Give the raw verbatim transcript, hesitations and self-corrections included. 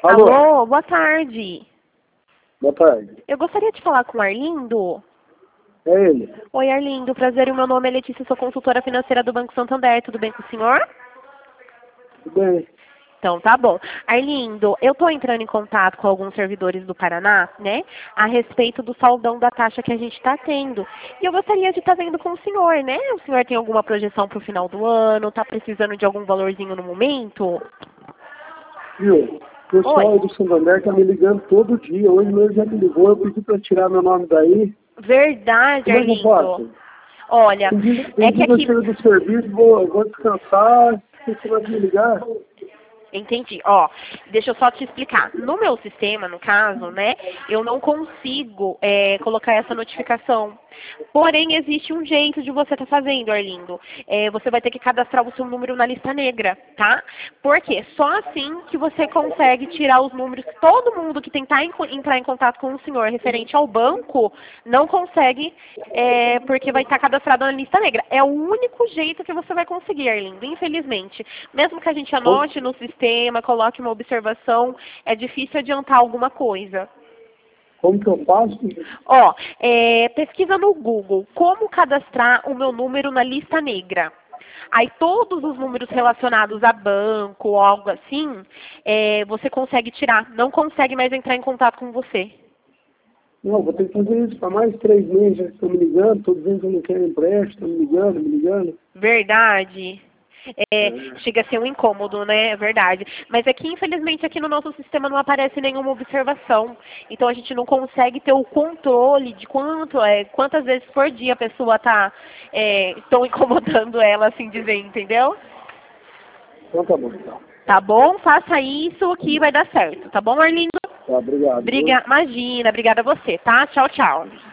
Alô? Alô, boa tarde. Boa tarde. Eu gostaria de falar com o Arlindo. É ele. Oi, Arlindo, prazer, o meu nome é Letícia, sou consultora financeira do Banco Santander, tudo bem com o senhor? Tudo bem? Então, tá bom. Arlindo, eu estou entrando em contato com alguns servidores do Paraná, né, a respeito do saldão da taxa que a gente está tendo. E eu gostaria de estar vendo com o senhor, né? O senhor tem alguma projeção para o final do ano? Está precisando de algum valorzinho no momento? Viu? O pessoal Oi. do Santander tá me ligando todo dia. Hoje mesmo já me ligou, eu pedi pra tirar meu nome daí. Verdade, Como é que eu Arlindo. faço? Olha, Tem dia, tem é que dia que eu aqui... chego do serviço, vou, vou descansar, você começa a me ligar. Entendi. Ó, deixa eu só te explicar. No meu sistema, no caso, né, eu não consigo é, colocar essa notificação. Porém, existe um jeito de você estar fazendo, Arlindo. É, você vai ter que cadastrar o seu número na lista negra, tá? Por quê? Só assim que você consegue tirar os números. Todo mundo que tentar em- entrar em contato com o senhor referente ao banco não consegue, é, porque vai estar cadastrado na lista negra. É o único jeito que você vai conseguir, Arlindo, infelizmente. Mesmo que a gente Como, anote no sistema, coloque uma observação, é difícil adiantar alguma coisa. como que eu faço? Ó, é, pesquisa no Google, como cadastrar o meu número na lista negra. Aí todos os números relacionados a banco ou algo assim, é, você consegue tirar, não consegue mais entrar em contato com você. Não, vou ter que fazer isso. Há mais de três meses já estão me ligando, todos dizendo que eu não quero empréstimo, estão me ligando, me ligando. Verdade. É, É. chega a ser um incômodo, né? É verdade. Mas aqui, infelizmente, aqui no nosso sistema não aparece nenhuma observação. Então a gente não consegue ter o controle de quanto, é, quantas vezes por dia a pessoa está é, estão incomodando ela, assim dizer, entendeu? Então tá bom, então. Tá bom? Faça isso que vai dar certo. Tá bom, Arlindo? Tá, obrigado. Viu? Briga... Imagina, obrigada a você, tá? Tchau, tchau.